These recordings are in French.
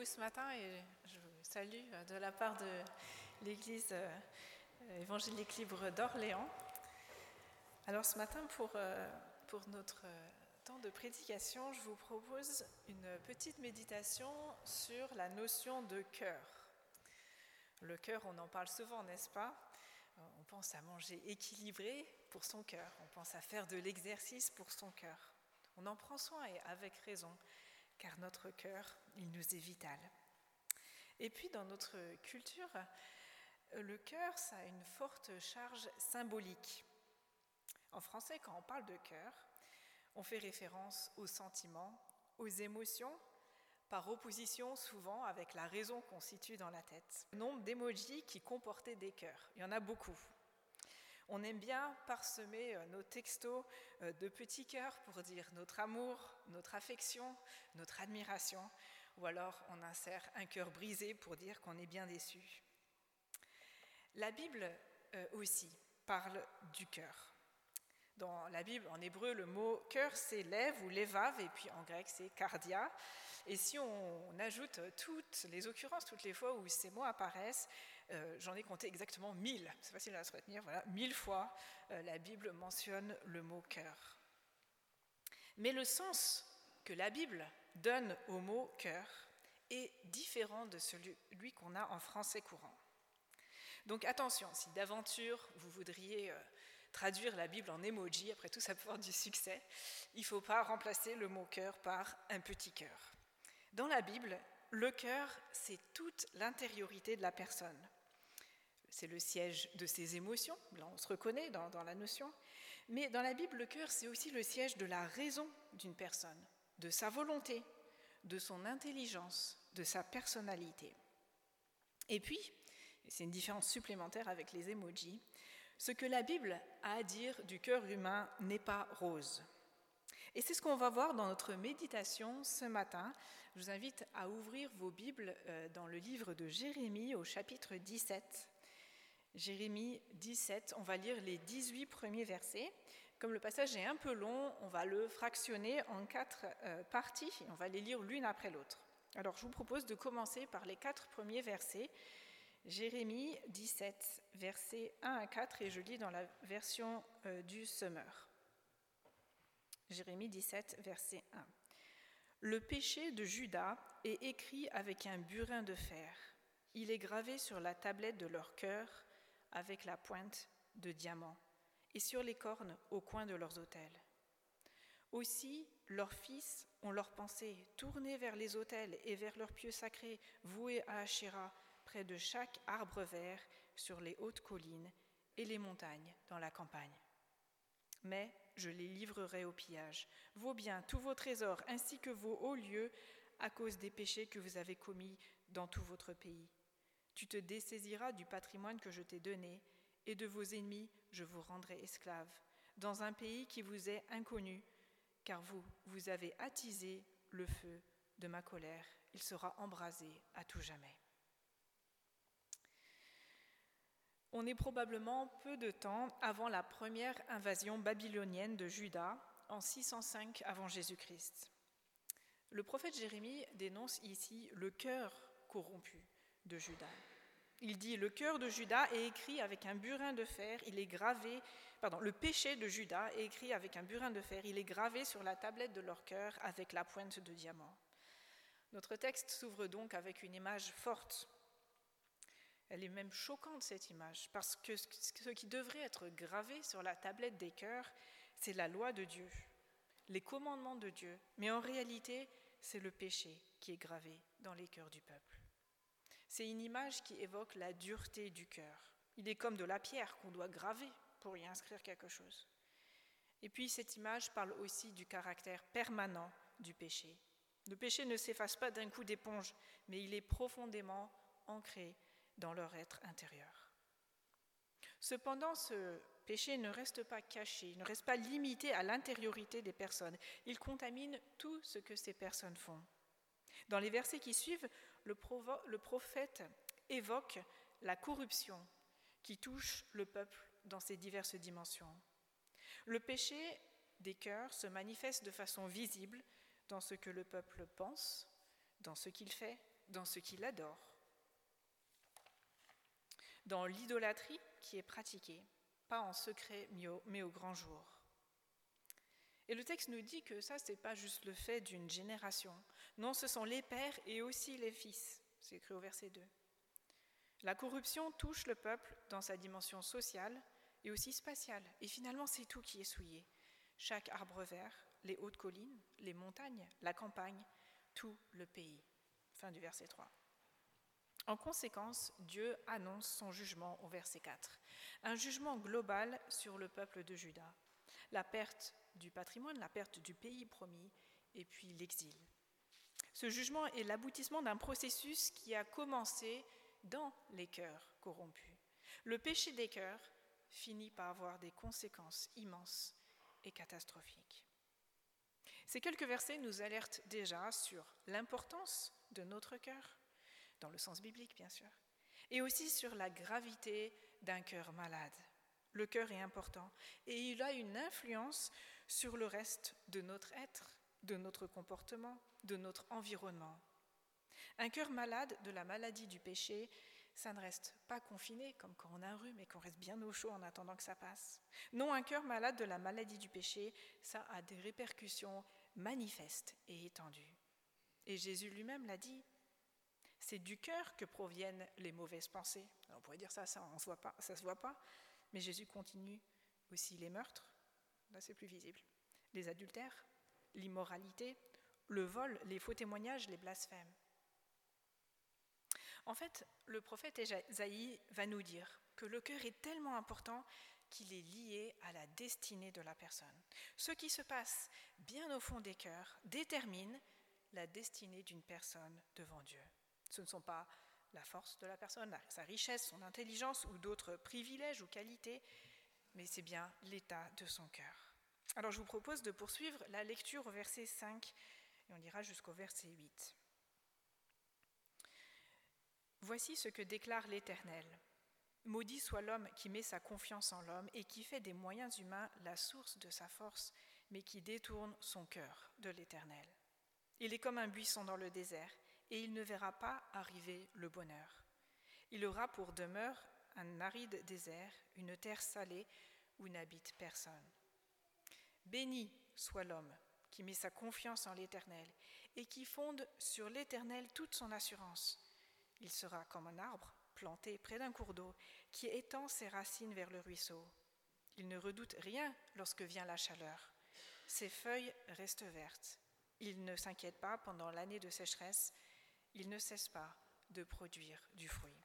vous ce matin et je vous salue de la part de l'Église évangélique libre d'Orléans. Alors ce matin, pour notre temps de prédication, je vous propose une petite méditation sur la notion de cœur. Le cœur, on en parle souvent, n'est-ce pas ? On pense à manger équilibré pour son cœur, on pense à faire de l'exercice pour son cœur. On en prend soin et avec raison, car notre cœur, il nous est vital. Et puis dans notre culture, le cœur, ça a une forte charge symbolique. En français, quand on parle de cœur, on fait référence aux sentiments, aux émotions, par opposition souvent avec la raison qu'on situe dans la tête. Le nombre d'émojis qui comportaient des cœurs, il y en a beaucoup. On aime bien parsemer nos textos de petits cœurs pour dire notre amour, notre affection, notre admiration, ou alors on insère un cœur brisé pour dire qu'on est bien déçu. La Bible aussi parle du cœur. Dans la Bible, en hébreu, le mot cœur, c'est lev ou levav, et puis en grec, c'est cardia. Et si on ajoute toutes les occurrences, toutes les fois où ces mots apparaissent, j'en ai compté exactement 1000. C'est facile à se retenir, voilà, 1000 fois la Bible mentionne le mot cœur. Mais le sens que la Bible donne au mot cœur est différent de celui qu'on a en français courant. Donc attention, si d'aventure vous voudriez traduire la Bible en emoji, après tout ça peut avoir du succès, il ne faut pas remplacer le mot cœur par un petit cœur. Dans la Bible, le cœur, c'est toute l'intériorité de la personne. C'est le siège de ses émotions, là on se reconnaît dans la notion, mais dans la Bible, le cœur, c'est aussi le siège de la raison d'une personne, de sa volonté, de son intelligence, de sa personnalité. Et puis, c'est une différence supplémentaire avec les emojis, ce que la Bible a à dire du cœur humain n'est pas rose. Et c'est ce qu'on va voir dans notre méditation ce matin. Je vous invite à ouvrir vos Bibles dans le livre de Jérémie au chapitre 17. Jérémie 17, on va lire les 18 premiers versets. Comme le passage est un peu long, on va le fractionner en 4 parties et on va les lire l'une après l'autre. Alors je vous propose de commencer par les 4 premiers versets. Jérémie 17, versets 1 à 4, et je lis dans la version du Semeur. Jérémie 17, verset 1. Le péché de Juda est écrit avec un burin de fer. Il est gravé sur la tablette de leur cœur avec la pointe de diamant et sur les cornes au coin de leurs autels. Aussi, leurs fils ont leurs pensées tournées vers les autels et vers leurs pieux sacrés voués à Ashéra, près de chaque arbre vert sur les hautes collines et les montagnes dans la campagne. Mais je les livrerai au pillage, vos biens, tous vos trésors, ainsi que vos hauts lieux, à cause des péchés que vous avez commis dans tout votre pays. Tu te dessaisiras du patrimoine que je t'ai donné, et de vos ennemis je vous rendrai esclaves, dans un pays qui vous est inconnu, car vous avez attisé le feu de ma colère. Il sera embrasé à tout jamais. On est probablement peu de temps avant la première invasion babylonienne de Juda, en 605 avant Jésus-Christ. Le prophète Jérémie dénonce ici le cœur corrompu de Juda. Il dit « Le cœur de Juda est écrit avec un burin de fer, le péché de Juda est écrit avec un burin de fer, il est gravé sur la tablette de leur cœur avec la pointe de diamant. » Notre texte s'ouvre donc avec une image forte. Elle est même choquante, cette image, parce que ce qui devrait être gravé sur la tablette des cœurs, c'est la loi de Dieu, les commandements de Dieu, mais en réalité, c'est le péché qui est gravé dans les cœurs du peuple. C'est une image qui évoque la dureté du cœur. Il est comme de la pierre qu'on doit graver pour y inscrire quelque chose. Et puis cette image parle aussi du caractère permanent du péché. Le péché ne s'efface pas d'un coup d'éponge, mais il est profondément ancré dans leur être intérieur. Cependant, ce péché ne reste pas caché, il ne reste pas limité à l'intériorité des personnes. Il contamine tout ce que ces personnes font. Dans les versets qui suivent, le prophète évoque la corruption qui touche le peuple dans ses diverses dimensions. Le péché des cœurs se manifeste de façon visible dans ce que le peuple pense, dans ce qu'il fait, dans ce qu'il adore, dans l'idolâtrie qui est pratiquée, pas en secret mais au grand jour. Et le texte nous dit que ça, ce n'est pas juste le fait d'une génération. Non, ce sont les pères et aussi les fils. C'est écrit au verset 2. La corruption touche le peuple dans sa dimension sociale et aussi spatiale. Et finalement, c'est tout qui est souillé. Chaque arbre vert, les hautes collines, les montagnes, la campagne, tout le pays. Fin du verset 3. En conséquence, Dieu annonce son jugement au verset 4. Un jugement global sur le peuple de Juda. La perte du patrimoine, la perte du pays promis, et puis l'exil. Ce jugement est l'aboutissement d'un processus qui a commencé dans les cœurs corrompus. Le péché des cœurs finit par avoir des conséquences immenses et catastrophiques. Ces quelques versets nous alertent déjà sur l'importance de notre cœur, dans le sens biblique bien sûr, et aussi sur la gravité d'un cœur malade. Le cœur est important et il a une influence sur le reste de notre être, de notre comportement, de notre environnement. Un cœur malade de la maladie du péché, ça ne reste pas confiné comme quand on a un rhume et qu'on reste bien au chaud en attendant que ça passe. Non, un cœur malade de la maladie du péché, ça a des répercussions manifestes et étendues. Et Jésus lui-même l'a dit, c'est du cœur que proviennent les mauvaises pensées. Alors on pourrait dire ça ne se voit pas, mais Jésus continue aussi les meurtres, là c'est plus visible, les adultères, l'immoralité, le vol, les faux témoignages, les blasphèmes. En fait, le prophète Ésaïe va nous dire que le cœur est tellement important qu'il est lié à la destinée de la personne. Ce qui se passe bien au fond des cœurs détermine la destinée d'une personne devant Dieu. Ce ne sont pas la force de la personne, sa richesse, son intelligence ou d'autres privilèges ou qualités, mais c'est bien l'état de son cœur. Alors je vous propose de poursuivre la lecture au verset 5 et on ira jusqu'au verset 8. Voici ce que déclare l'Éternel. Maudit soit l'homme qui met sa confiance en l'homme et qui fait des moyens humains la source de sa force, mais qui détourne son cœur de l'Éternel. Il est comme un buisson dans le désert, et il ne verra pas arriver le bonheur. Il aura pour demeure un aride désert, une terre salée où n'habite personne. Béni soit l'homme qui met sa confiance en l'Éternel et qui fonde sur l'Éternel toute son assurance. Il sera comme un arbre planté près d'un cours d'eau qui étend ses racines vers le ruisseau. Il ne redoute rien lorsque vient la chaleur. Ses feuilles restent vertes. Il ne s'inquiète pas pendant l'année de sécheresse. Il ne cesse pas de produire du fruit.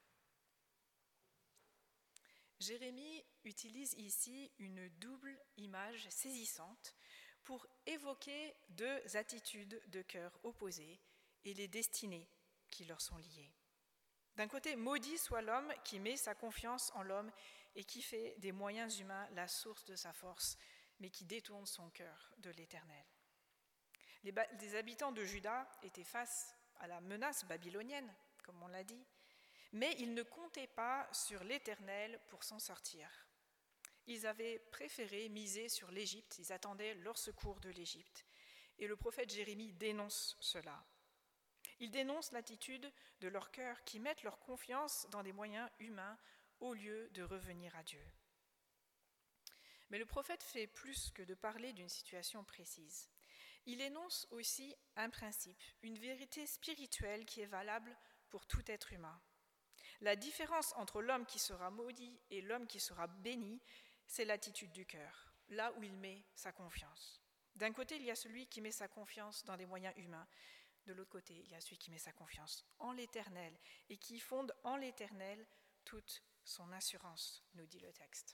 Jérémie utilise ici une double image saisissante pour évoquer deux attitudes de cœur opposées et les destinées qui leur sont liées. D'un côté, maudit soit l'homme qui met sa confiance en l'homme et qui fait des moyens humains la source de sa force, mais qui détourne son cœur de l'Éternel. Les habitants de Juda étaient face à la menace babylonienne, comme on l'a dit, mais ils ne comptaient pas sur l'Éternel pour s'en sortir. Ils avaient préféré miser sur l'Égypte, ils attendaient leur secours de l'Égypte. Et le prophète Jérémie dénonce cela. Il dénonce l'attitude de leur cœur qui mettent leur confiance dans des moyens humains au lieu de revenir à Dieu. Mais le prophète fait plus que de parler d'une situation précise. Il énonce aussi un principe, une vérité spirituelle qui est valable pour tout être humain. La différence entre l'homme qui sera maudit et l'homme qui sera béni, c'est l'attitude du cœur, là où il met sa confiance. D'un côté, il y a celui qui met sa confiance dans des moyens humains. De l'autre côté, il y a celui qui met sa confiance en l'Éternel et qui fonde en l'Éternel toute son assurance, nous dit le texte.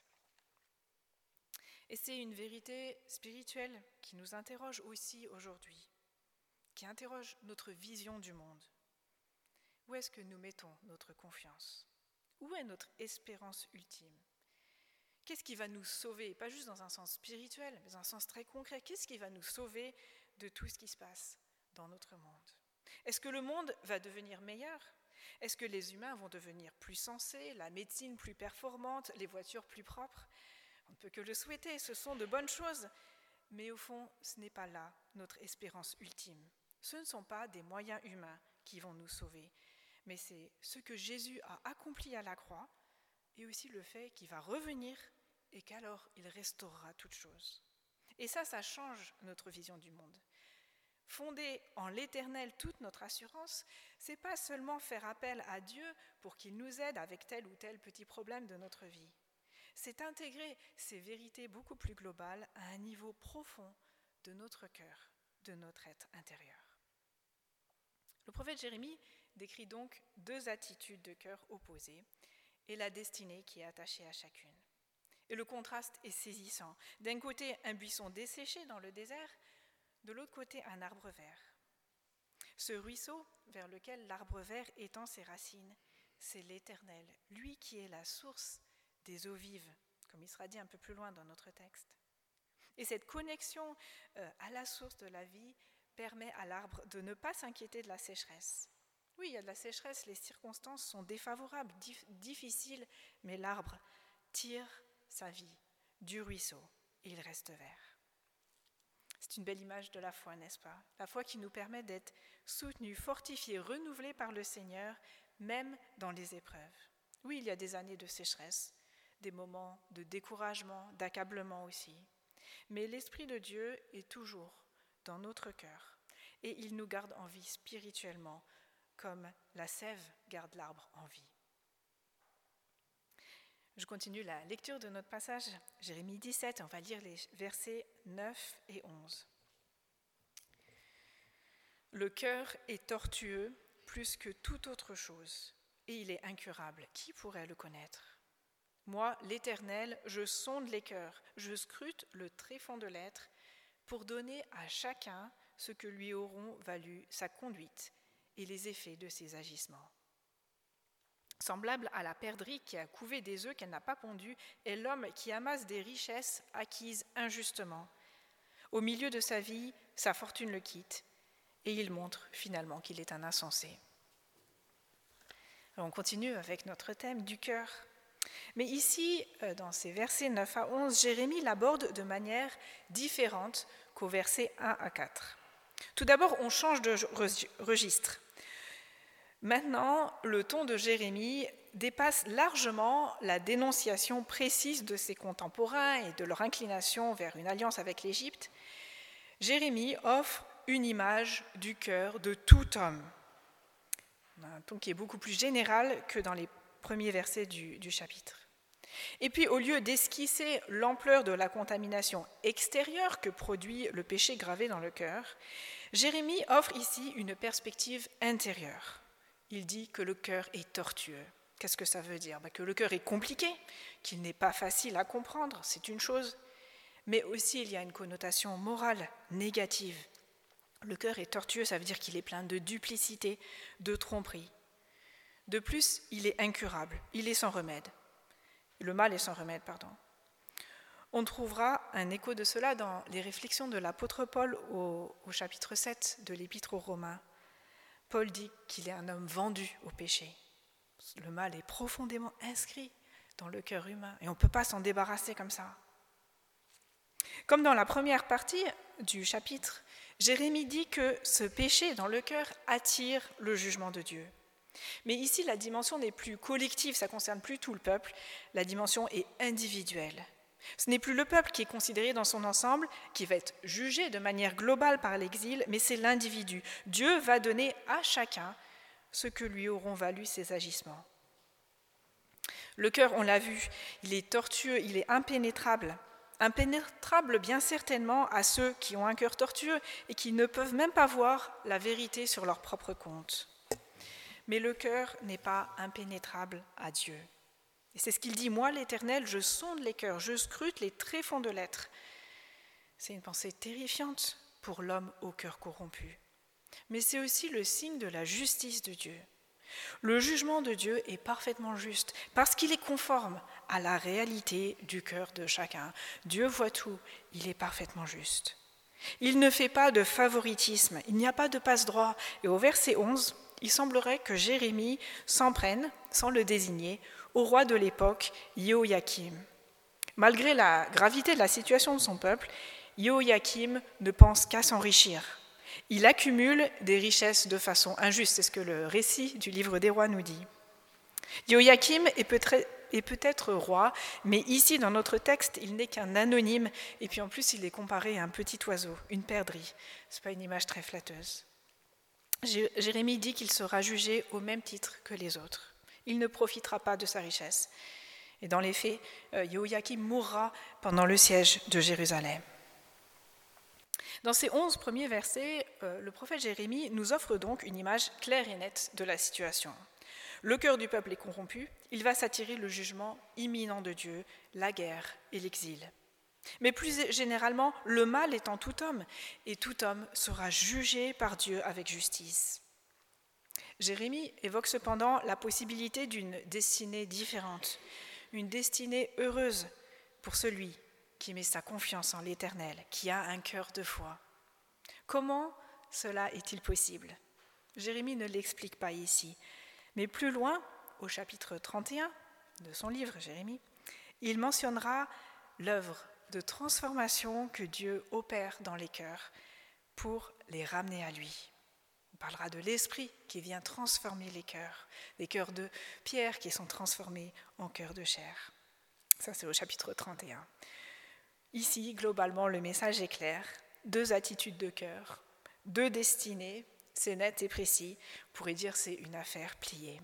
Et c'est une vérité spirituelle qui nous interroge aussi aujourd'hui, qui interroge notre vision du monde. Où est-ce que nous mettons notre confiance ? Où est notre espérance ultime ? Qu'est-ce qui va nous sauver ? Pas juste dans un sens spirituel, mais dans un sens très concret. Qu'est-ce qui va nous sauver de tout ce qui se passe dans notre monde ? Est-ce que le monde va devenir meilleur ? Est-ce que les humains vont devenir plus sensés, la médecine plus performante, les voitures plus propres ? On ne peut que le souhaiter, ce sont de bonnes choses. Mais au fond, ce n'est pas là notre espérance ultime. Ce ne sont pas des moyens humains qui vont nous sauver, mais c'est ce que Jésus a accompli à la croix et aussi le fait qu'il va revenir et qu'alors il restaurera toutes choses. Et ça change notre vision du monde. Fonder en l'Éternel toute notre assurance, c'est pas seulement faire appel à Dieu pour qu'il nous aide avec tel ou tel petit problème de notre vie. C'est intégrer ces vérités beaucoup plus globales à un niveau profond de notre cœur, de notre être intérieur. Le prophète Jérémie décrit donc deux attitudes de cœur opposées et la destinée qui est attachée à chacune. Et le contraste est saisissant. D'un côté, un buisson desséché dans le désert, de l'autre côté, un arbre vert. Ce ruisseau vers lequel l'arbre vert étend ses racines, c'est l'Éternel, lui qui est la source des eaux vives, comme il sera dit un peu plus loin dans notre texte. Et cette connexion à la source de la vie permet à l'arbre de ne pas s'inquiéter de la sécheresse. Oui, il y a de la sécheresse, les circonstances sont défavorables, difficiles, mais l'arbre tire sa vie du ruisseau et il reste vert. C'est une belle image de la foi, n'est-ce pas? La foi qui nous permet d'être soutenus, fortifiés, renouvelés par le Seigneur, même dans les épreuves. Oui, il y a des années de sécheresse, des moments de découragement, d'accablement aussi. Mais l'Esprit de Dieu est toujours dans notre cœur et il nous garde en vie spirituellement, comme la sève garde l'arbre en vie. Je continue la lecture de notre passage, Jérémie 17, on va lire les versets 9 et 11. Le cœur est tortueux plus que toute autre chose, et il est incurable. Qui pourrait le connaître? Moi, l'Éternel, je sonde les cœurs, je scrute le tréfonds de l'être, pour donner à chacun ce que lui auront valu sa conduite et les effets de ses agissements. Semblable à la perdrix qui a couvé des œufs qu'elle n'a pas pondus, est l'homme qui amasse des richesses acquises injustement. Au milieu de sa vie, sa fortune le quitte, et il montre finalement qu'il est un insensé. Alors on continue avec notre thème du cœur. Mais ici, dans ces versets 9 à 11, Jérémie l'aborde de manière différente qu'aux versets 1 à 4. Tout d'abord, on change de registre. Maintenant, le ton de Jérémie dépasse largement la dénonciation précise de ses contemporains et de leur inclination vers une alliance avec l'Égypte. Jérémie offre une image du cœur de tout homme. On a un ton qui est beaucoup plus général que dans les premiers versets du chapitre. Et puis, au lieu d'esquisser l'ampleur de la contamination extérieure que produit le péché gravé dans le cœur, Jérémie offre ici une perspective intérieure. Il dit que le cœur est tortueux. Qu'est-ce que ça veut dire? Que le cœur est compliqué, qu'il n'est pas facile à comprendre, c'est une chose, mais aussi il y a une connotation morale négative. Le cœur est tortueux, ça veut dire qu'il est plein de duplicité, de tromperie. De plus, il est incurable, il est sans remède. Le mal est sans remède, pardon. On trouvera un écho de cela dans les réflexions de l'apôtre Paul au chapitre 7 de l'Épître aux Romains. Paul dit qu'il est un homme vendu au péché. Le mal est profondément inscrit dans le cœur humain et on ne peut pas s'en débarrasser comme ça. Comme dans la première partie du chapitre, Jérémie dit que ce péché dans le cœur attire le jugement de Dieu. Mais ici, la dimension n'est plus collective, ça ne concerne plus tout le peuple, la dimension est individuelle. Ce n'est plus le peuple qui est considéré dans son ensemble, qui va être jugé de manière globale par l'exil, mais c'est l'individu. Dieu va donner à chacun ce que lui auront valu ses agissements. Le cœur, on l'a vu, il est tortueux, il est impénétrable. Impénétrable bien certainement à ceux qui ont un cœur tortueux et qui ne peuvent même pas voir la vérité sur leur propre compte. Mais le cœur n'est pas impénétrable à Dieu. Et c'est ce qu'il dit, moi l'Éternel, je sonde les cœurs, je scrute les tréfonds de l'être. C'est une pensée terrifiante pour l'homme au cœur corrompu. Mais c'est aussi le signe de la justice de Dieu. Le jugement de Dieu est parfaitement juste parce qu'il est conforme à la réalité du cœur de chacun. Dieu voit tout, il est parfaitement juste. Il ne fait pas de favoritisme, il n'y a pas de passe-droit. Et au verset 11, il semblerait que Jérémie s'en prenne, sans le désigner, au roi de l'époque, Jéhoïakim. Malgré la gravité de la situation de son peuple, Jéhoïakim ne pense qu'à s'enrichir. Il accumule des richesses de façon injuste, c'est ce que le récit du livre des rois nous dit. Joachim est peut-être roi, mais ici dans notre texte, il n'est qu'un anonyme, et puis en plus il est comparé à un petit oiseau, une perdrix. Ce n'est pas une image très flatteuse. Jérémie dit qu'il sera jugé au même titre que les autres. Il ne profitera pas de sa richesse. Et dans les faits, Joachim mourra pendant le siège de Jérusalem. Dans ces 11 premiers versets, le prophète Jérémie nous offre donc une image claire et nette de la situation. Le cœur du peuple est corrompu, il va s'attirer le jugement imminent de Dieu, la guerre et l'exil. Mais plus généralement, le mal est en tout homme, et tout homme sera jugé par Dieu avec justice. Jérémie évoque cependant la possibilité d'une destinée différente, une destinée heureuse pour celui qui met sa confiance en l'Éternel, qui a un cœur de foi. Comment cela est-il possible ? Jérémie ne l'explique pas ici, mais plus loin, au chapitre 31 de son livre, Jérémie, il mentionnera l'œuvre de transformation que Dieu opère dans les cœurs pour les ramener à lui. Il parlera de l'esprit qui vient transformer les cœurs de pierre qui sont transformés en cœurs de chair. Ça, c'est au chapitre 31. Ici, globalement, le message est clair. 2 attitudes de cœur, 2 destinées, c'est net et précis. On pourrait dire que c'est une affaire pliée.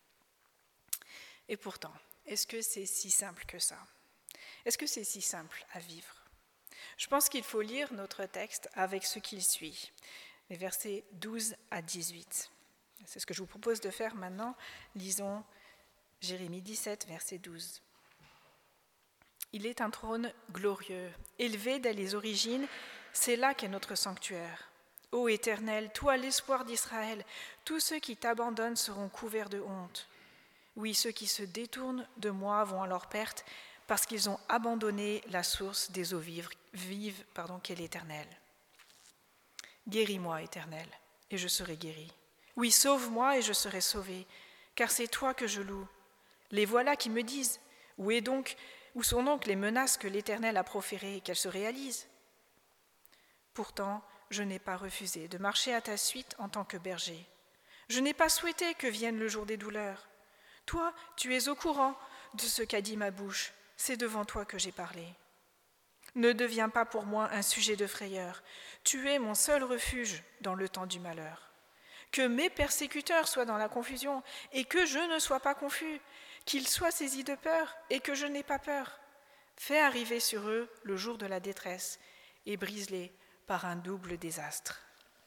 Et pourtant, est-ce que c'est si simple que ça ? Est-ce que c'est si simple à vivre ? Je pense qu'il faut lire notre texte avec ce qu'il suit, les versets 12 à 18. C'est ce que je vous propose de faire maintenant. Lisons Jérémie 17, verset 12. Il est un trône glorieux, élevé dès les origines, c'est là qu'est notre sanctuaire. Ô Éternel, toi l'espoir d'Israël, tous ceux qui t'abandonnent seront couverts de honte. Oui, ceux qui se détournent de moi vont à leur perte, parce qu'ils ont abandonné la source des eaux vives qu'est l'Éternel. Guéris-moi, Éternel, et je serai guéri. Oui, sauve-moi et je serai sauvé, car c'est toi que je loue. Les voilà qui me disent, où sont donc les menaces que l'Éternel a proférées et qu'elles se réalisent ? Pourtant, je n'ai pas refusé de marcher à ta suite en tant que berger. Je n'ai pas souhaité que vienne le jour des douleurs. Toi, tu es au courant de ce qu'a dit ma bouche. C'est devant toi que j'ai parlé. Ne deviens pas pour moi un sujet de frayeur. Tu es mon seul refuge dans le temps du malheur. Que mes persécuteurs soient dans la confusion et que je ne sois pas confus, qu'ils soient saisis de peur et que je n'ai pas peur. Fais arriver sur eux le jour de la détresse et brise-les par un double désastre.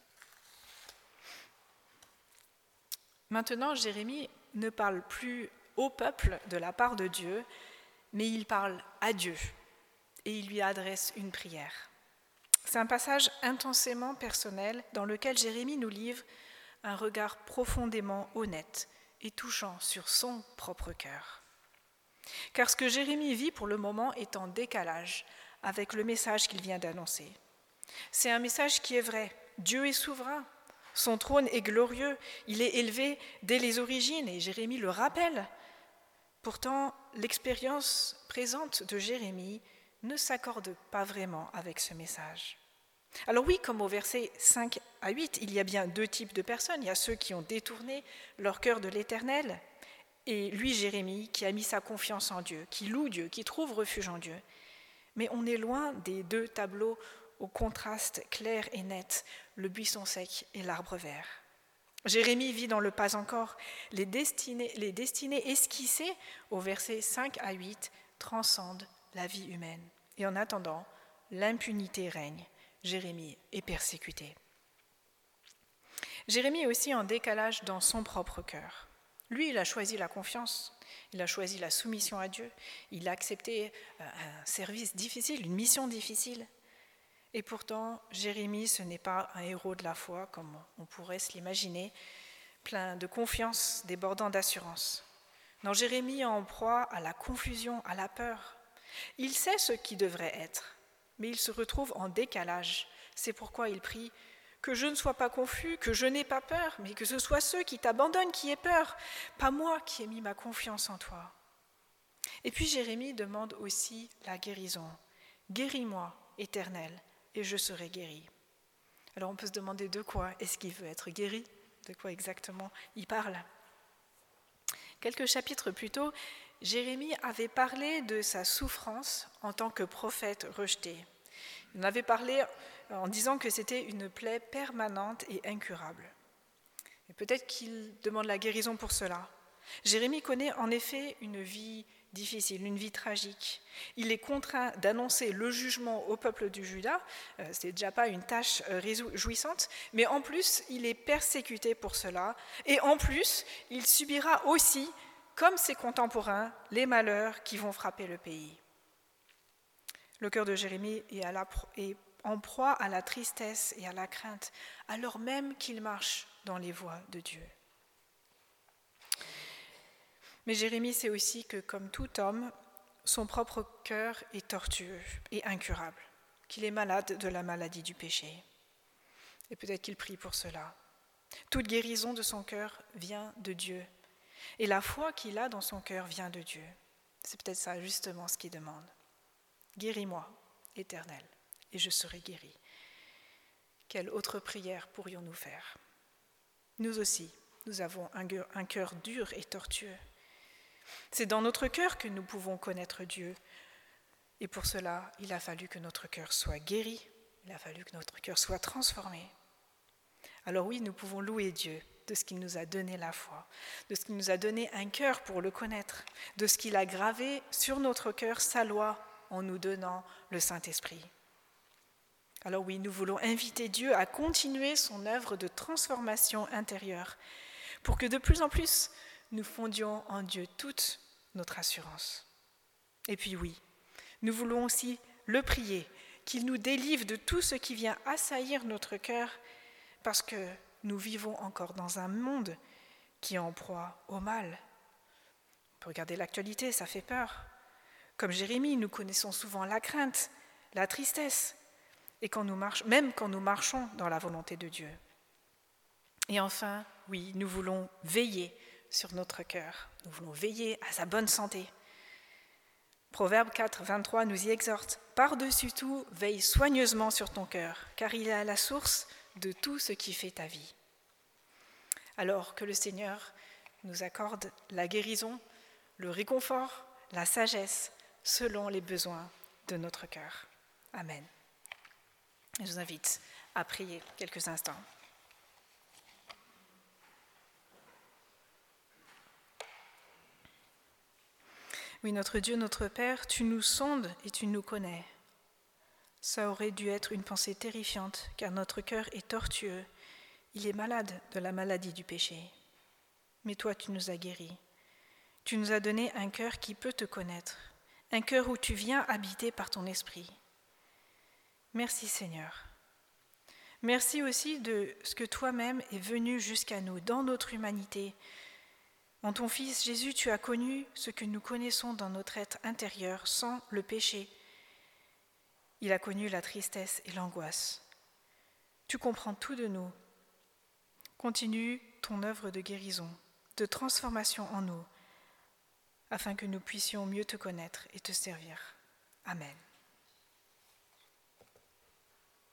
Maintenant, Jérémie ne parle plus au peuple de la part de Dieu, mais il parle à Dieu et il lui adresse une prière. C'est un passage intensément personnel dans lequel Jérémie nous livre un regard profondément honnête et touchant sur son propre cœur. Car ce que Jérémie vit pour le moment est en décalage avec le message qu'il vient d'annoncer. C'est un message qui est vrai. Dieu est souverain. Son trône est glorieux. Il est élevé dès les origines et Jérémie le rappelle. Pourtant, l'expérience présente de Jérémie ne s'accorde pas vraiment avec ce message. Alors oui, comme au verset 5 à 8, il y a bien 2 types de personnes. Il y a ceux qui ont détourné leur cœur de l'Éternel et lui, Jérémie, qui a mis sa confiance en Dieu, qui loue Dieu, qui trouve refuge en Dieu. Mais on est loin des 2 tableaux au contraste clair et net, le buisson sec et l'arbre vert. Jérémie vit dans le pas encore. Les destinées esquissées au verset 5 à 8 transcendent la vie humaine. Et en attendant, l'impunité règne. Jérémie est persécuté. Jérémie est aussi en décalage dans son propre cœur. Lui, il a choisi la confiance, il a choisi la soumission à Dieu, il a accepté un service difficile, une mission difficile. Et pourtant, Jérémie, ce n'est pas un héros de la foi, comme on pourrait se l'imaginer, plein de confiance, débordant d'assurance. Non, Jérémie est en proie à la confusion, à la peur. Il sait ce qui devrait être, mais il se retrouve en décalage. C'est pourquoi il prie « Que je ne sois pas confus, que je n'ai pas peur, mais que ce soit ceux qui t'abandonnent qui aient peur, pas moi qui ai mis ma confiance en toi. » Et puis Jérémie demande aussi la guérison. « Guéris-moi, Éternel, et je serai guéri. » Alors on peut se demander de quoi est-ce qu'il veut être guéri, de quoi exactement il parle. Quelques chapitres plus tôt, Jérémie avait parlé de sa souffrance en tant que prophète rejeté. Il en avait parlé en disant que c'était une plaie permanente et incurable. Et peut-être qu'il demande la guérison pour cela. Jérémie connaît en effet une vie difficile, une vie tragique. Il est contraint d'annoncer le jugement au peuple du Juda. Ce n'est déjà pas une tâche réjouissante, mais en plus, il est persécuté pour cela. Et en plus, il subira aussi, comme ses contemporains, les malheurs qui vont frapper le pays. Le cœur de Jérémie est en proie à la tristesse et à la crainte, alors même qu'il marche dans les voies de Dieu. Mais Jérémie sait aussi que, comme tout homme, son propre cœur est tortueux et incurable, qu'il est malade de la maladie du péché. Et peut-être qu'il prie pour cela. Toute guérison de son cœur vient de Dieu. Et la foi qu'il a dans son cœur vient de Dieu. C'est peut-être ça justement ce qu'il demande. Guéris-moi, Éternel, et je serai guéri. Quelle autre prière pourrions-nous faire ? Nous aussi, nous avons un cœur dur et tortueux. C'est dans notre cœur que nous pouvons connaître Dieu. Et pour cela, il a fallu que notre cœur soit guéri, il a fallu que notre cœur soit transformé. Alors oui, nous pouvons louer Dieu de ce qu'il nous a donné la foi, de ce qu'il nous a donné un cœur pour le connaître, de ce qu'il a gravé sur notre cœur sa loi en nous donnant le Saint-Esprit. Alors oui, nous voulons inviter Dieu à continuer son œuvre de transformation intérieure pour que de plus en plus, nous fondions en Dieu toute notre assurance. Et puis oui, nous voulons aussi le prier, qu'il nous délivre de tout ce qui vient assaillir notre cœur, parce que nous vivons encore dans un monde qui est en proie au mal. On peut regarder l'actualité, ça fait peur. Comme Jérémie, nous connaissons souvent la crainte, la tristesse, et même quand nous marchons dans la volonté de Dieu. Et enfin, oui, nous voulons veiller sur notre cœur. Nous voulons veiller à sa bonne santé. Proverbe 4, 23 nous y exhorte. « Par-dessus tout, veille soigneusement sur ton cœur, car il est à la source de tout ce qui fait ta vie. » Alors que le Seigneur nous accorde la guérison, le réconfort, la sagesse, selon les besoins de notre cœur. Amen. Je vous invite à prier quelques instants. Oui, notre Dieu, notre Père, tu nous sondes et tu nous connais. Ça aurait dû être une pensée terrifiante, car notre cœur est tortueux. Il est malade de la maladie du péché. Mais toi, tu nous as guéris. Tu nous as donné un cœur qui peut te connaître, un cœur où tu viens habiter par ton esprit. Merci Seigneur. Merci aussi de ce que toi-même es venu jusqu'à nous dans notre humanité. En ton Fils Jésus, tu as connu ce que nous connaissons dans notre être intérieur sans le péché. Il a connu la tristesse et l'angoisse. Tu comprends tout de nous. Continue ton œuvre de guérison, de transformation en nous, afin que nous puissions mieux te connaître et te servir. Amen.